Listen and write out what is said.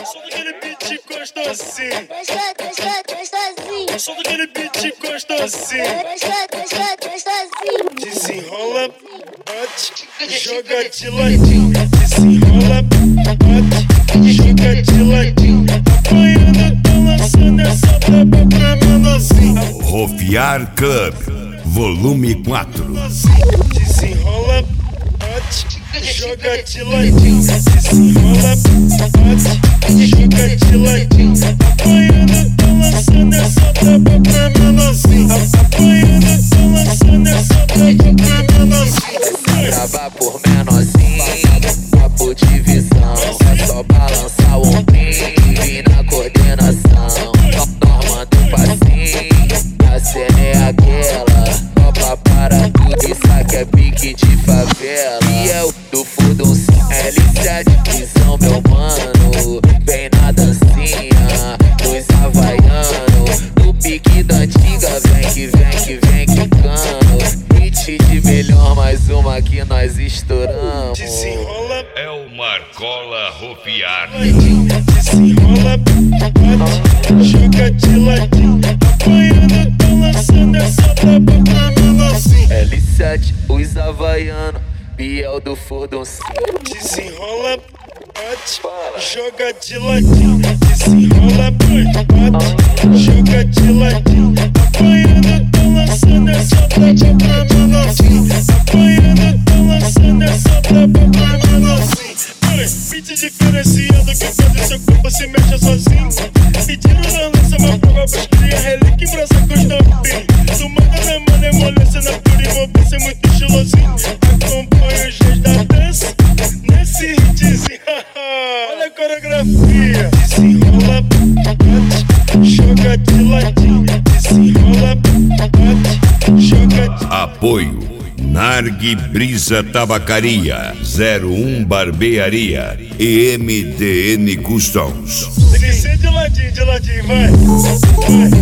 Som daquele beat gostosinho. Gostosinho. Som daquele beat gostosinho. Gostosinho. Desenrola, bate, joga de ladinho. Desenrola, bate, joga de ladinho. Apanhando, tá lançando essa braba pra menorzinho. Rofiar Club, volume 4. Desenrola, bate, joga de ladinho. Desenrola, bate, joga de ladinho. Apanhando, tá lançando essa braba pra menorzinho. Apanhando, tá lançando essa braba pra menorzinho. Brava por menorzinho, papo de visão. É só balançar o ombrinho e na coordenação. Nós manda um passinho, a cena é aquela. Topa para tudo, isso aqui é pique de favela. E é o do Fudoncinho, L7, visão meu mano. Vem na dancinha, dos havaianos. No pique da antiga, vem que quicando. Hit de melhor, mais uma que nós estouramos. Desenrola, É o Marcola Rofiar. desenrola, bate, joga de ladinho. Apanhando, tá lançando essa braba pra menorzinho. L7, os havaianos, Biel do Fudoncinho. Desenrola, bate, joga de ladinho. Desenrola, bate, joga de ladinho. Apanhando, tá lançando essa braba pra menorzinho. Apanhando, tá lançando essa braba pra menorzinho. Beat diferenciado que faz seu corpo se mexa sozinho. Pedindo na lança uma prova pra escolher a relíquia em braça com os tampinhos. Tu manda na mão, emolência na pura envolvência, muito estilosinho. Acompanha os reis da dança nesse hitzinho. Olha a coreografia. Desenrola, bate, joga de ladinho. Desenrola, bate, joga de... Apoio Nargue Brisa Tabacaria, 01 Barbearia e MDN Customs. Tem que ser de ladinho, vai.